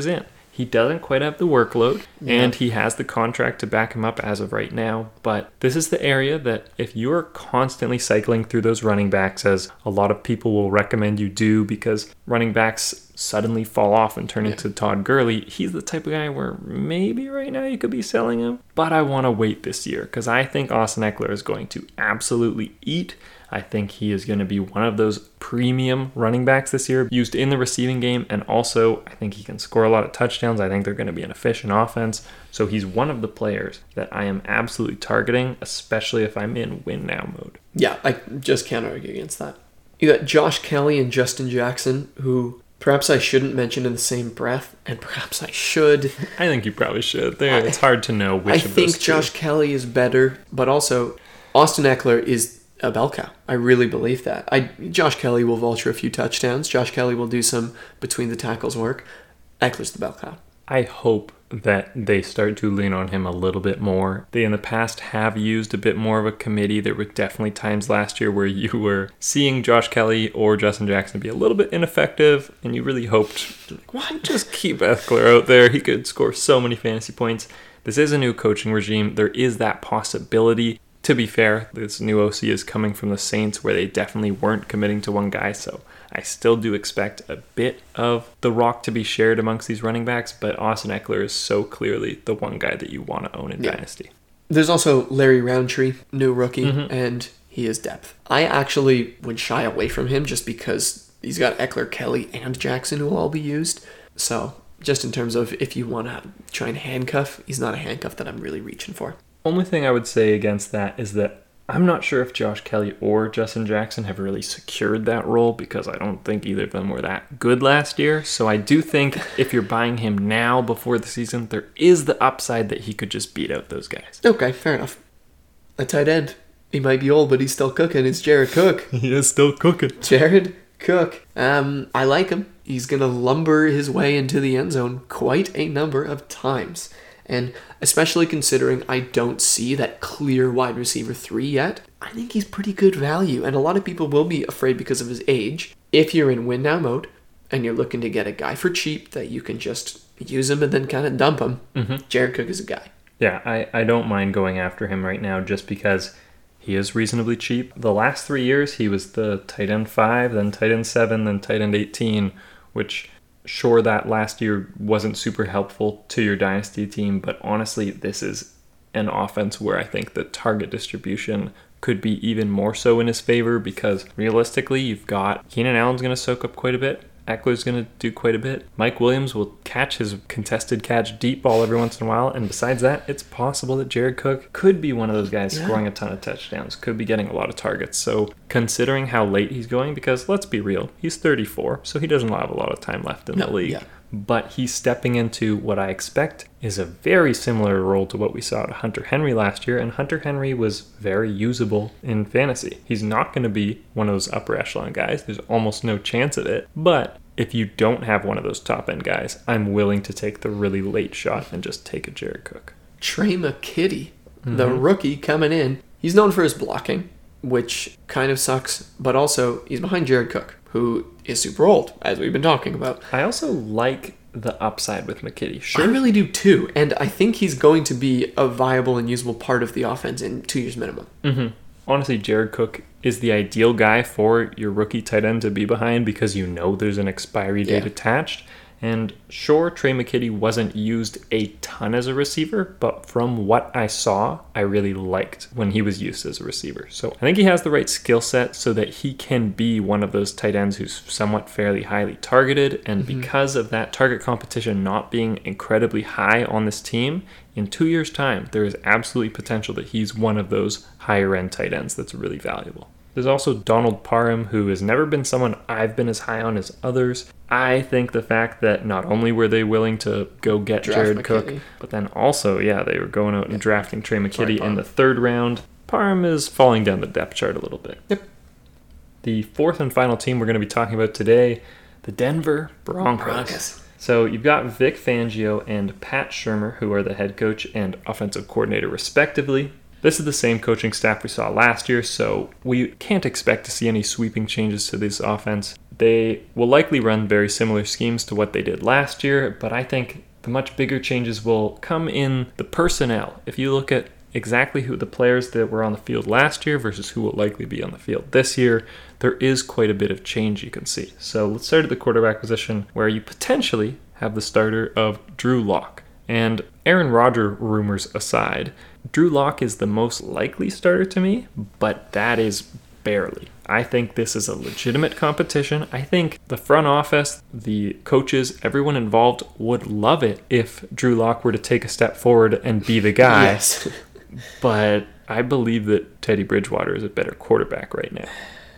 He doesn't quite have the workload, Yeah. and he has the contract to back him up as of right now. But this is the area that if you're constantly cycling through those running backs, as a lot of people will recommend you do because running backs suddenly fall off and turn Yeah. into Todd Gurley, he's the type of guy where maybe right now you could be selling him. But I want to wait this year because I think Austin Eckler is going to absolutely eat. I think he is going to be one of those premium running backs this year, used in the receiving game, and also I think he can score a lot of touchdowns. I think they're going to be an efficient offense. So he's one of the players that I am absolutely targeting, especially if I'm in win now mode. Yeah, I just can't argue against that. You got Josh Kelly and Justin Jackson, who perhaps I shouldn't mention in the same breath, and perhaps I should. I think you probably should. There, it's hard to know which I of those think two. Josh Kelly is better, but also Austin Eckler is a bell cow. I really believe that. I Josh Kelly will vulture a few touchdowns. Josh Kelly will do some between the tackles work. Eckler's the bell cow. I hope that they start to lean on him a little bit more. They in the past have used a bit more of a committee. There were definitely times last year where you were seeing Josh Kelly or Justin Jackson be a little bit ineffective, and you really hoped, why just keep Eckler out there? He could score so many fantasy points. This is a new coaching regime. There is that possibility. To be fair, this new O C is coming from the Saints, where they definitely weren't committing to one guy, so I still do expect a bit of the rock to be shared amongst these running backs, but Austin Eckler is so clearly the one guy that you want to own in Yeah. Dynasty. There's also Larry Roundtree, new rookie, Mhm. and he is depth. I actually would shy away from him just because he's got Eckler, Kelly, and Jackson who will all be used. So just in terms of if you want to try and handcuff, he's not a handcuff that I'm really reaching for. Only thing I would say against that is that I'm not sure if Josh Kelly or Justin Jackson have really secured that role, because I don't think either of them were that good last year. So I do think if you're buying him now before the season, there is the upside that he could just beat out those guys. Okay, fair enough. A tight end. He might be old, but he's still cooking. It's Jared Cook. He is still cooking. Jared Cook. Um, I like him. He's going to lumber his way into the end zone quite a number of times. And especially considering I don't see that clear wide receiver three yet, I think he's pretty good value. And a lot of people will be afraid because of his age. If you're in win now mode and you're looking to get a guy for cheap that you can just use him and then kind of dump him, Mm-hmm. Jared Cook is a guy. Yeah, I, I don't mind going after him right now just because he is reasonably cheap. The last three years, he was the tight end five, then tight end seven, then tight end eighteen, which... Sure, that last year wasn't super helpful to your dynasty team, but honestly, this is an offense where I think the target distribution could be even more so in his favor, because realistically, you've got Keenan Allen's going to soak up quite a bit. Eckler's going to do quite a bit. Mike Williams will catch his contested catch deep ball every once in a while. And besides that, it's possible that Jared Cook could be one of those guys Yeah. scoring a ton of touchdowns, could be getting a lot of targets. So considering how late he's going, because let's be real, he's thirty-four, so he doesn't have a lot of time left in No, the league. yeah. But he's stepping into what I expect is a very similar role to what we saw at Hunter Henry last year, and Hunter Henry was very usable in fantasy. He's not going to be one of those upper echelon guys. There's almost no chance of it. But if you don't have one of those top end guys, I'm willing to take the really late shot and just take a Jared Cook. Trey McKitty, Mm-hmm. the rookie coming in, he's known for his blocking, which kind of sucks, but also he's behind Jared Cook, who is super old, as we've been talking about. I also like the upside with McKitty. I Sure, really do too, and I think he's going to be a viable and usable part of the offense in two years minimum. Mm-hmm. Honestly, Jared Cook is the ideal guy for your rookie tight end to be behind, because you know there's an expiry date Yeah. attached. And sure, Trey McKitty wasn't used a ton as a receiver, but from what I saw, I really liked when he was used as a receiver. So I think he has the right skill set so that he can be one of those tight ends who's somewhat fairly highly targeted. And Mm-hmm. because of that target competition not being incredibly high on this team, in two years' time, there is absolutely potential that he's one of those higher end tight ends that's really valuable. There's also Donald Parham, who has never been someone I've been as high on as others. I think the fact that not only were they willing to go get Draft Jared McKitty. Cook, but then also, yeah, they were going out and drafting Trey McKitty Sorry, in Parham. the third round. Parham is falling down the depth chart a little bit. Yep. The fourth and final team we're going to be talking about today, the Denver Broncos. Broncos. So you've got Vic Fangio and Pat Shurmur, who are the head coach and offensive coordinator respectively. This is the same coaching staff we saw last year, so we can't expect to see any sweeping changes to this offense. They will likely run very similar schemes to what they did last year, but I think the much bigger changes will come in the personnel. If you look at exactly who the players that were on the field last year versus who will likely be on the field this year, there is quite a bit of change you can see. So let's start at the quarterback position, where you potentially have the starter of Drew Lock. And Aaron Rodgers rumors aside, Drew Lock is the most likely starter to me, but that is barely. I think this is a legitimate competition. I think the front office, the coaches, everyone involved would love it if Drew Lock were to take a step forward and be the guy. Yes. But I believe that Teddy Bridgewater is a better quarterback right now.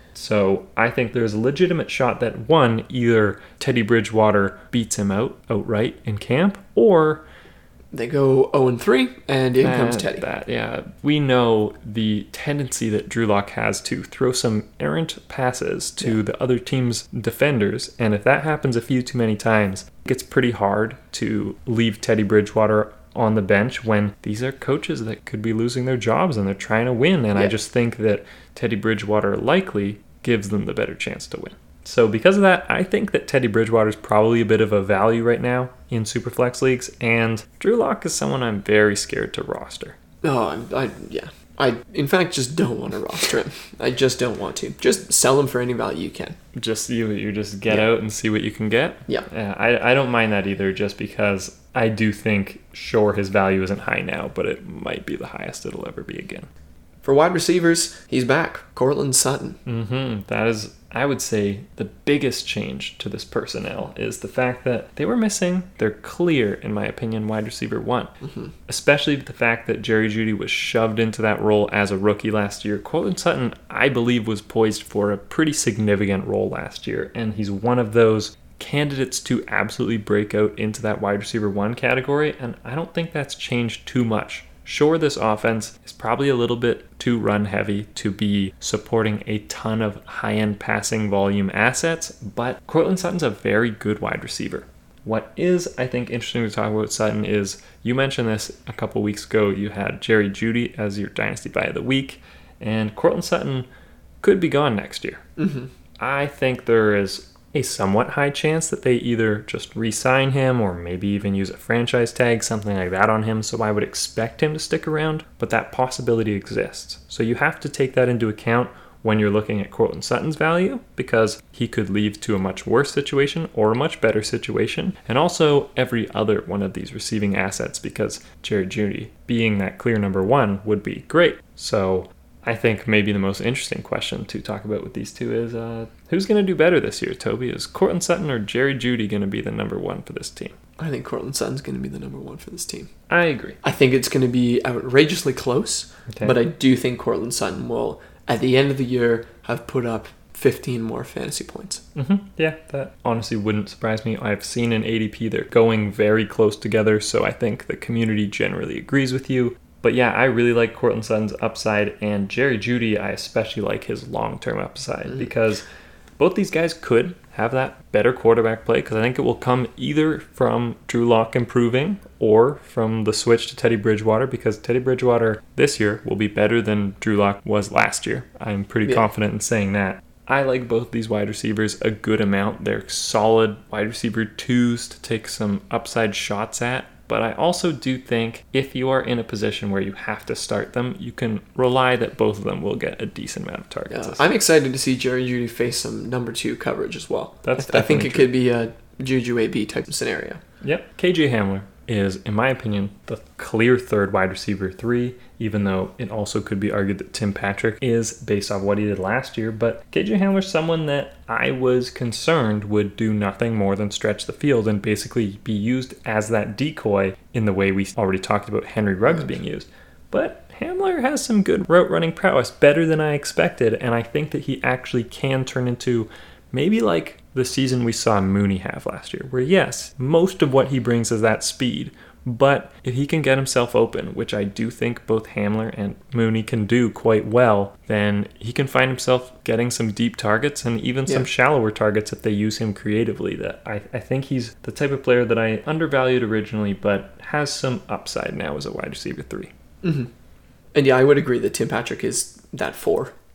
So I think there's a legitimate shot that, one, either Teddy Bridgewater beats him out outright in camp, or they go oh and three, and in comes Teddy. That, yeah. We know the tendency that Drew Lock has to throw some errant passes to yeah. the other team's defenders, and if that happens a few too many times, it gets pretty hard to leave Teddy Bridgewater on the bench when these are coaches that could be losing their jobs and they're trying to win. And yeah. I just think that Teddy Bridgewater likely gives them the better chance to win. So because of that, I think that Teddy Bridgewater is probably a bit of a value right now in Superflex leagues, and Drew Lock is someone I'm very scared to roster. Oh, I, I yeah. I, in fact, just don't want to roster him. I just don't want to. Just sell him for any value you can. Just you, you just get yeah. out and see what you can get. Yeah. yeah I, I don't mind that either, just because I do think, sure, his value isn't high now, but it might be the highest it'll ever be again. For wide receivers, he's back. Courtland Sutton. Mm-hmm. That is, I would say, the biggest change to this personnel is the fact that they were missing their clear, in my opinion, wide receiver one. Mm-hmm. Especially the fact that Jerry Jeudy was shoved into that role as a rookie last year. Courtland Sutton, I believe, was poised for a pretty significant role last year, and he's one of those candidates to absolutely break out into that wide receiver one category, and I don't think that's changed too much. Sure, this offense is probably a little bit too run heavy to be supporting a ton of high-end passing volume assets, but Courtland Sutton's a very good wide receiver. What is, I think, interesting to talk about Sutton is, you mentioned this a couple weeks ago, you had Jerry Jeudy as your Dynasty Buy of the Week, and Courtland Sutton could be gone next year. Mm-hmm. I think there is a somewhat high chance that they either just re-sign him or maybe even use a franchise tag, something like that on him, so I would expect him to stick around, but that possibility exists. So you have to take that into account when you're looking at Courtland Sutton's value, because he could leave to a much worse situation or a much better situation, and also every other one of these receiving assets, because Jerry Jeudy being that clear number one would be great. So I think maybe the most interesting question to talk about with these two is uh, who's going to do better this year, Toby? Is Courtland Sutton or Jerry Jeudy going to be the number one for this team? I think Courtland Sutton's going to be the number one for this team. I agree. I think it's going to be outrageously close, okay. but I do think Courtland Sutton will, at the end of the year, have put up fifteen more fantasy points. Mm-hmm. Yeah, that honestly wouldn't surprise me. I've seen in A D P they're going very close together, so I think the community generally agrees with you. But yeah, I really like Courtland Sutton's upside, and Jerry Jeudy, I especially like his long-term upside, mm. because both these guys could have that better quarterback play, because I think it will come either from Drew Lock improving or from the switch to Teddy Bridgewater, because Teddy Bridgewater this year will be better than Drew Lock was last year. I'm pretty yeah. confident in saying that. I like both these wide receivers a good amount. They're solid wide receiver twos to take some upside shots at. But I also do think if you are in a position where you have to start them, you can rely that both of them will get a decent amount of targets. Yeah, I'm excited to see Jerry Jeudy face some number two coverage as well. That's I, th- I think it true. could be a Juju A B type of scenario. Yep. K J Hamler is, in my opinion, the clear third wide receiver three, even though it also could be argued that Tim Patrick is based off what he did last year. But K J Hamler is someone that I was concerned would do nothing more than stretch the field and basically be used as that decoy in the way we already talked about Henry Ruggs right. being used. But Hamler has some good route running prowess, better than I expected, and I think that he actually can turn into maybe like the season we saw Mooney have last year, where yes, most of what he brings is that speed, but if he can get himself open, which I do think both Hamler and Mooney can do quite well, then he can find himself getting some deep targets and even yeah. some shallower targets if they use him creatively. That I, I think he's the type of player that I undervalued originally, but has some upside now as a wide receiver three. Mm-hmm. And yeah, I would agree that Tim Patrick is that four.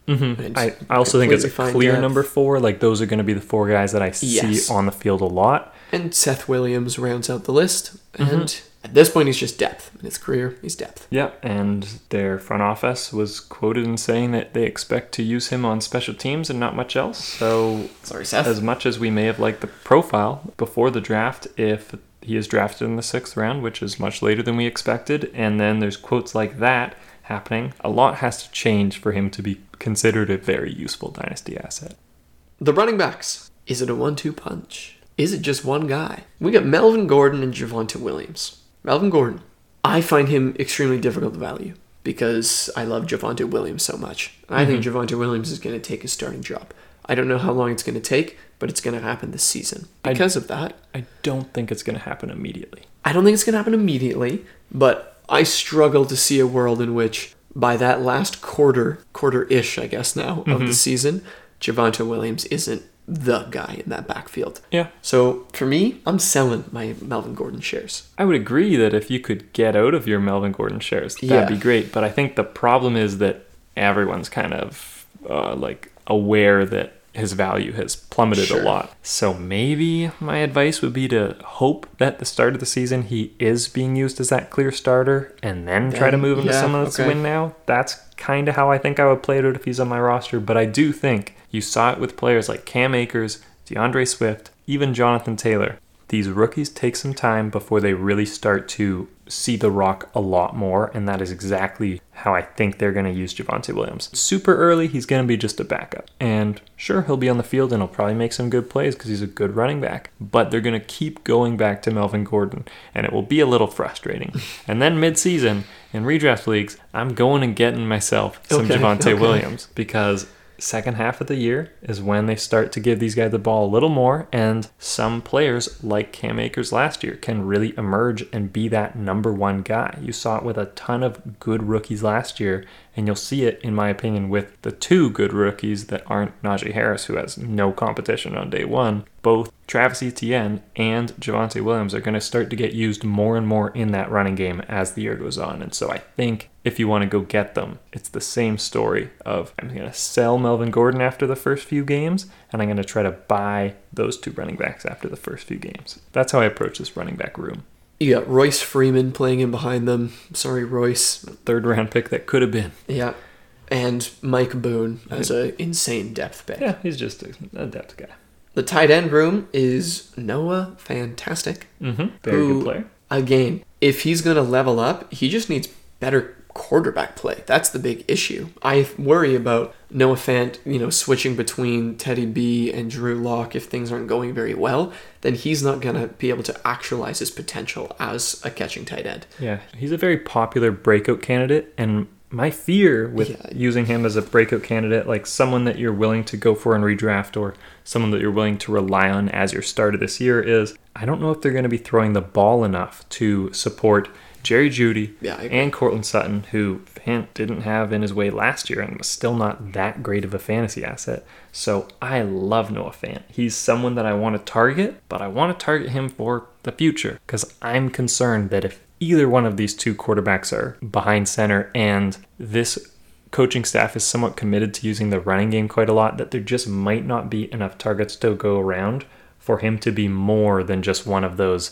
Mm-hmm. I, I also think it's a clear depth. number four. Like, those are going to be the four guys that I see yes. on the field a lot. And Seth Williams rounds out the list. And mm-hmm. at this point, he's just depth. In his career, he's depth. Yeah, and their front office was quoted in saying that they expect to use him on special teams and not much else. So, sorry, Seth. As much as we may have liked the profile before the draft, if he is drafted in the sixth round, which is much later than we expected, and then there's quotes like that happening, a lot has to change for him to be considered a very useful dynasty asset. The running backs. Is it a one two punch? Is it just one guy? We got Melvin Gordon and Javonte Williams. Melvin Gordon. I find him extremely difficult to value because I love Javonte Williams so much. I mm-hmm. think Javonte Williams is going to take his starting job. I don't know how long it's going to take, but it's going to happen this season. Because I, of that, I don't think it's going to happen immediately. I don't think it's going to happen immediately, but I struggle to see a world in which by that last quarter, quarter-ish, I guess now, mm-hmm. of the season, Javonte Williams isn't the guy in that backfield. Yeah. So for me, I'm selling my Melvin Gordon shares. I would agree that if you could get out of your Melvin Gordon shares, that'd yeah. be great. But I think the problem is that everyone's kind of uh, like aware that his value has plummeted sure. a lot. So maybe my advice would be to hope that the start of the season he is being used as that clear starter and then, then try to move him yeah, to someone that's okay. win now. That's kind of how I think I would play it out if he's on my roster. But I do think you saw it with players like Cam Akers, DeAndre Swift, even Jonathan Taylor. These rookies take some time before they really start to see the rock a lot more, and that is exactly how I think they're going to use Javonte Williams. Super early, he's going to be just a backup. And sure, he'll be on the field and he'll probably make some good plays because he's a good running back. But they're going to keep going back to Melvin Gordon, and it will be a little frustrating. And then mid-season, in redraft leagues, I'm going and getting myself some okay, Javonte okay. Williams because second half of the year is when they start to give these guys the ball a little more, and some players like Cam Akers last year can really emerge and be that number one guy. You saw it with a ton of good rookies last year, and you'll see it, in my opinion, with the two good rookies that aren't Najee Harris, who has no competition on day one. Both Travis Etienne and Javonte Williams are going to start to get used more and more in that running game as the year goes on. And so I think if you want to go get them, it's the same story of I'm going to sell Melvin Gordon after the first few games, and I'm going to try to buy those two running backs after the first few games. That's how I approach this running back room. You got Royce Freeman playing in behind them. Sorry, Royce. Third round pick that could have been. Yeah. And Mike Boone as an insane depth pick. Yeah, he's just a, a depth guy. The tight end room is Noah Fantastic. Mm-hmm. Very who, good player. Again, if he's going to level up, he just needs better quarterback play. That's the big issue. I worry about Noah Fant, you know, switching between Teddy B and Drew Lock if things aren't going very well. Then he's not going to be able to actualize his potential as a catching tight end. Yeah, he's a very popular breakout candidate, and my fear with yeah. using him as a breakout candidate, like someone that you're willing to go for in redraft or someone that you're willing to rely on as your starter this year, is I don't know if they're going to be throwing the ball enough to support Jerry Jeudy yeah, and Courtland Sutton, who Fant didn't have in his way last year and was still not that great of a fantasy asset. So I love Noah Fant. He's someone that I want to target, but I want to target him for the future because I'm concerned that if either one of these two quarterbacks are behind center and this coaching staff is somewhat committed to using the running game quite a lot, that there just might not be enough targets to go around for him to be more than just one of those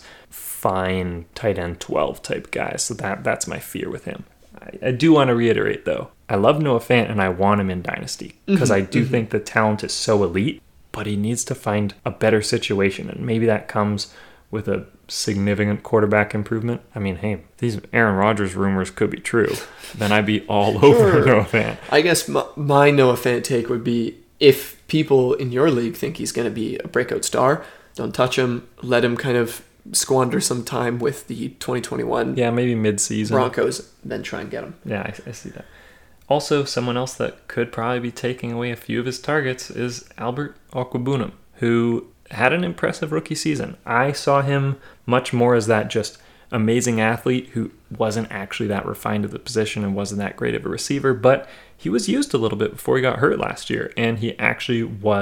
fine tight end twelve type guys. So that that's my fear with him. I, I do want to reiterate, though, I love Noah Fant and I want him in Dynasty because mm-hmm, I do mm-hmm. think the talent is so elite, but he needs to find a better situation, and maybe that comes with a significant quarterback improvement. I mean, hey, these Aaron Rodgers rumors could be true. Then I'd be all over sure. Noah Fant. I guess my, my Noah Fant take would be if people in your league think he's going to be a breakout star, don't touch him. Let him kind of squander some time with the twenty twenty-one yeah, maybe mid-season Broncos, then try and get him. Yeah, I, I see that. Also, someone else that could probably be taking away a few of his targets is Albert Okwuegbunam, who had an impressive rookie season. I saw him much more as that just amazing athlete who wasn't actually that refined at the position and wasn't that great of a receiver, but he was used a little bit before he got hurt last year, and he actually was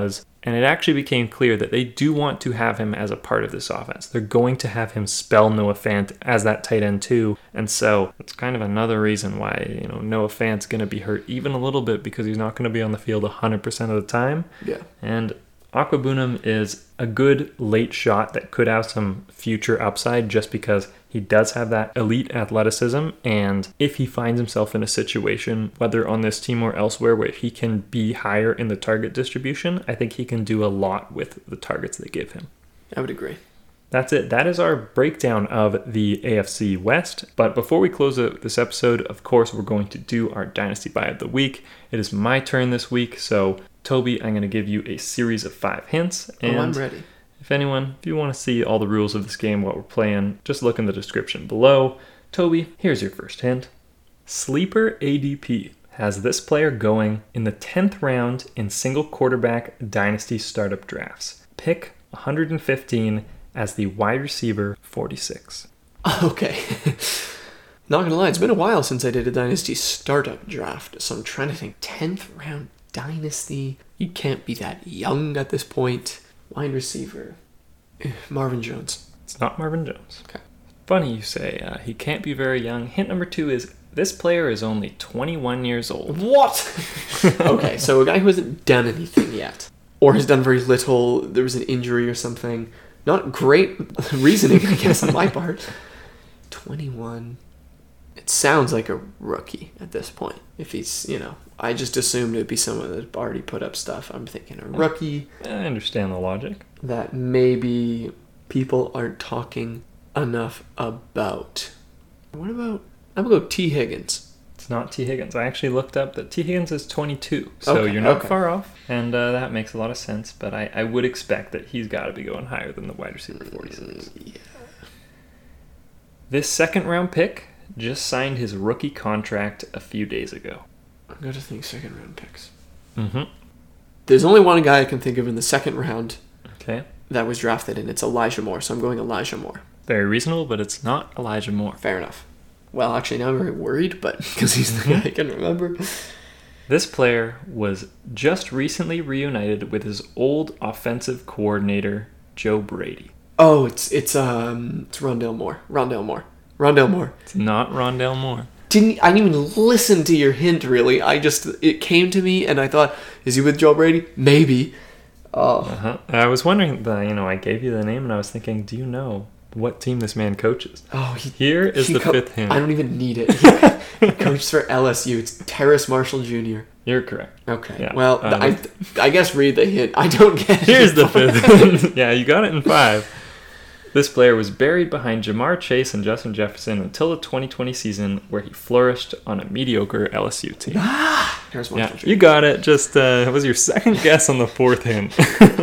And it actually became clear that they do want to have him as a part of this offense. They're going to have him spell Noah Fant as that tight end too. And so it's kind of another reason why, you know, Noah Fant's going to be hurt even a little bit, because he's not going to be on the field one hundred percent of the time. Yeah. And Okwuegbunam is a good late shot that could have some future upside, just because he does have that elite athleticism. And if he finds himself in a situation, whether on this team or elsewhere, where he can be higher in the target distribution, I think he can do a lot with the targets they give him. I would agree. That's it. That is our breakdown of the A F C West. But before we close out this episode, of course, we're going to do our Dynasty Buy of the Week. It is my turn this week, so Toby, I'm going to give you a series of five hints. And oh, I'm ready. If anyone, if you want to see all the rules of this game, what we're playing, just look in the description below. Toby, here's your first hint. Sleeper A D P has this player going in the tenth round in single quarterback dynasty startup drafts. Pick one hundred fifteen as the wide receiver forty-six. Okay. Not going to lie, it's been a while since I did a dynasty startup draft, so I'm trying to think. tenth round dynasty? You can't be that young at this point. Wide receiver. Marvin Jones. It's not Marvin Jones. Okay. Funny you say. Uh, he can't be very young. Hint number two is this player is only twenty-one years old. What? Okay, so a guy who hasn't done anything yet, or has done very little. There was an injury or something. Not great reasoning, I guess, on my part. twenty-one. It sounds like a rookie at this point. If he's, you know, I just assumed it would be someone that already put up stuff. I'm thinking a rookie. I understand the logic. That maybe people aren't talking enough about. What about, I'm going to go T. Higgins. It's not T. Higgins. I actually looked up that T. Higgins is twenty-two. So okay, you're not okay. far off. And uh, that makes a lot of sense. But I, I would expect that he's got to be going higher than the wide receiver forty-six. Mm, yeah. This second round pick just signed his rookie contract a few days ago. I'm going to think second round picks. Mm-hmm. There's only one guy I can think of in the second round Okay. that was drafted, and it's Elijah Moore. So I'm going Elijah Moore. Very reasonable, but it's not Elijah Moore. Fair enough. Well, actually, now I'm very worried, but because he's the guy I can remember. This player was just recently reunited with his old offensive coordinator, Joe Brady. Oh, it's it's um it's Rondale Moore. Rondale Moore. Rondale Moore. It's not Rondale Moore. Didn't I didn't even listen to your hint, really. I just, it came to me, and I thought, is he with Joe Brady? Maybe. Oh. Uh-huh. I was wondering, the, you know, I gave you the name, and I was thinking, do you know what team this man coaches? Oh, he, Here is he the co- fifth hint. I don't even need it. He coached for L S U. It's Terrace Marshall Junior You're correct. Okay. Yeah. Well, Uh, I I guess read the hint. I don't get it. Here's the fifth hint. Yeah, you got it in five. This player was buried behind Jamar Chase and Justin Jefferson until the twenty twenty season, where he flourished on a mediocre L S U team. Terrace Yeah, Marshall Junior you got it. Just uh, was your second guess on the fourth hint.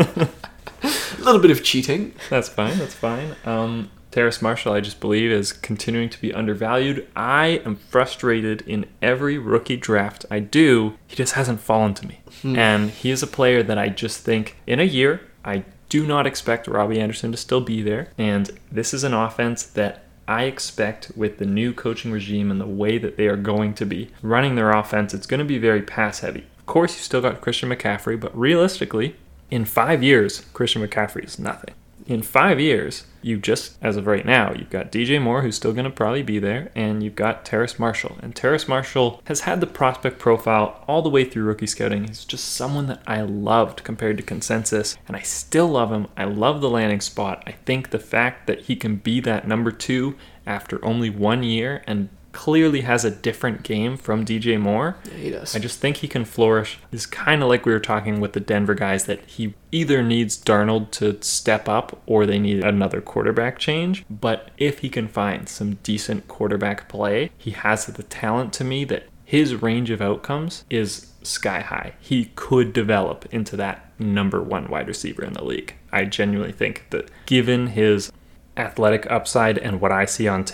A little bit of cheating. That's fine. That's fine. Um, Terrace Marshall, I just believe, is continuing to be undervalued. I am frustrated in every rookie draft I do. He just hasn't fallen to me. Hmm. And he is a player that I just think in a year, I do not expect Robbie Anderson to still be there. And this is an offense that I expect, with the new coaching regime and the way that they are going to be running their offense, it's going to be very pass heavy. Of course, you still got Christian McCaffrey, but realistically, in five years, Christian McCaffrey is nothing. In five years, you just, as of right now, you've got D J Moore, who's still going to probably be there, and you've got Terrace Marshall. And Terrace Marshall has had the prospect profile all the way through rookie scouting. He's just someone that I loved compared to consensus, and I still love him. I love the landing spot. I think the fact that he can be that number two after only one year and clearly has a different game from D J Moore. Yeah, he does. I just think he can flourish. It's kind of like we were talking with the Denver guys, that he either needs Darnold to step up or they need another quarterback change. But if he can find some decent quarterback play, he has the talent to me that his range of outcomes is sky high. He could develop into that number one wide receiver in the league. I genuinely think that given his athletic upside and what I see on tape,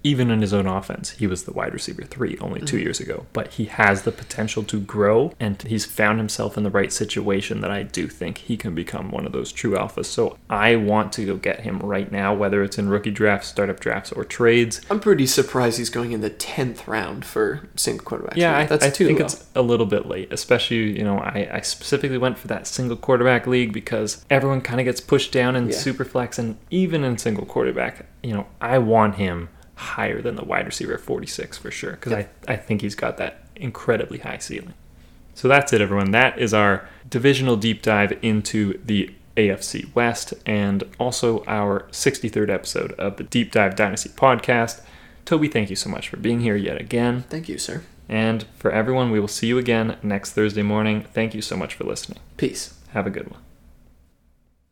even in his own offense, he was the wide receiver three only two mm-hmm. years ago. But he has the potential to grow, and he's found himself in the right situation that I do think he can become one of those true alphas. So I want to go get him right now, whether it's in rookie drafts, startup drafts, or trades. I'm pretty surprised he's going in the tenth round for single quarterback. Yeah, I, That's I too think low. It's a little bit late, especially, you know, I, I specifically went for that single quarterback league because everyone kind of gets pushed down in yeah. super flex, and even in single quarterback, you know, I want him higher than the wide receiver forty-six for sure, because yep. I, I think he's got that incredibly high ceiling. So that's it, everyone. That is our divisional deep dive into the A F C West, and also our sixty-third episode of the Deep Dive Dynasty podcast. Toby, thank you so much for being here yet again. Thank you, sir. And for everyone, we will see you again next Thursday morning. Thank you so much for listening. Peace. Have a good one.